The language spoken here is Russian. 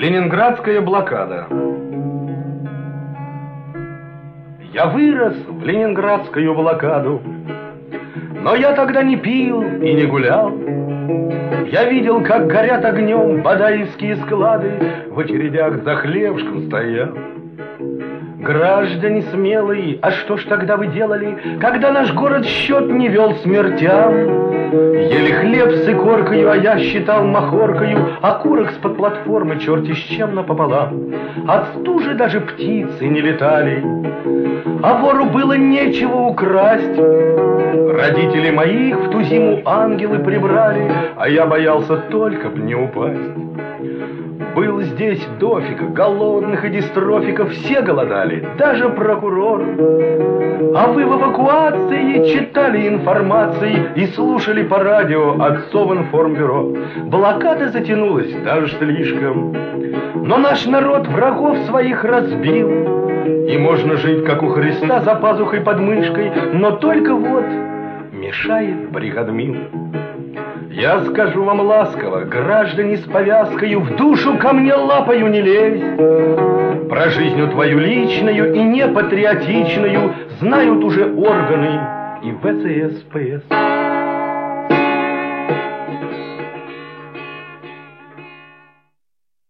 Ленинградская блокада. Я вырос в ленинградскую блокаду, но я тогда не пил и не гулял. Я видел, как горят огнем бадаевские склады, в очередях за хлебушком стоял. Граждане смелые, а что ж тогда вы делали, когда наш город счет не вел смертям? Ели хлеб с икоркою, а я считал махоркою окурок с-под платформы черти с чем напополам. От стужи даже птицы не летали, а вору было нечего украсть. Родители моих в ту зиму ангелы прибрали, а я боялся только б не упасть. Был здесь дофига голодных и дистрофиков, все голодали, даже прокурор. А вы в эвакуации читали информации и слушали по радио отцов информбюро. Блокада затянулась даже слишком, но наш народ врагов своих разбил. И можно жить, как у Христа, за пазухой под мышкой, но только вот мешает бригадмил. Я скажу вам ласково, граждане, с повязкою, в душу ко мне лапою не лезь. Про жизнь твою личную и непатриотичную знают уже органы и ВЦС, ПС.